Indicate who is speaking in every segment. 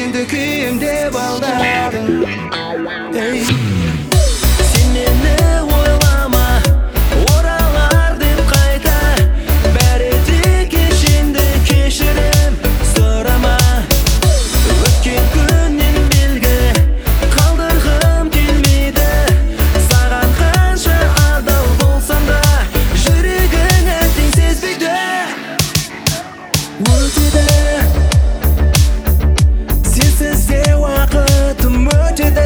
Speaker 1: сүйіндік күйім деп алдадың. Сен мені ойлама, оралар деп қайта, бәрі де кешенді кешірім сұрама. Өткен күннен белгі қалдырғым келмейді, саған қанша адал болсам да жүрегің әттең сезбейді. Өтеді сенсіз де уақытым өтеді,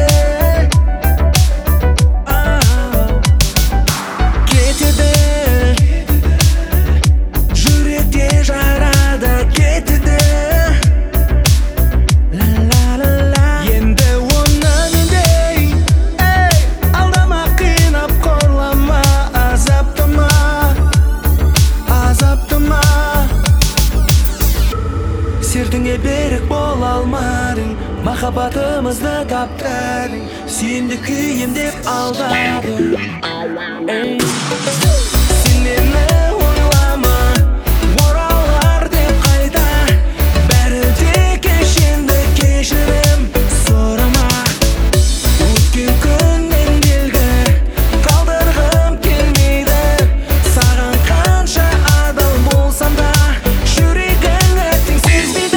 Speaker 1: кетеді жүректе жарада кетеді. Енді оны мендей алдама, қинап қорлама, азаптама, азаптама. Сертіңе берік бола алмадың, махаббатымызды таптадың, сүйіндік күйім деп алдадың. Сен мені ойлама, оралар деп қайта, бәрі де кешенді кешірім сұрама. Өткен күннен белгі қалдырғым келмейді, саған қанша адал болсам да жүрегің әттең сезбейді.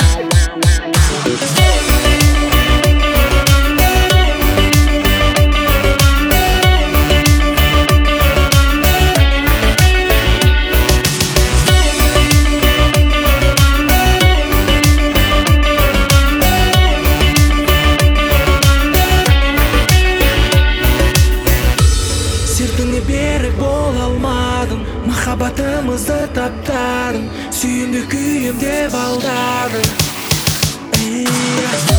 Speaker 1: Сертіңе берік бола алмадым, махаббатымызды таптадың, сүйіндік күйім деп алдадың.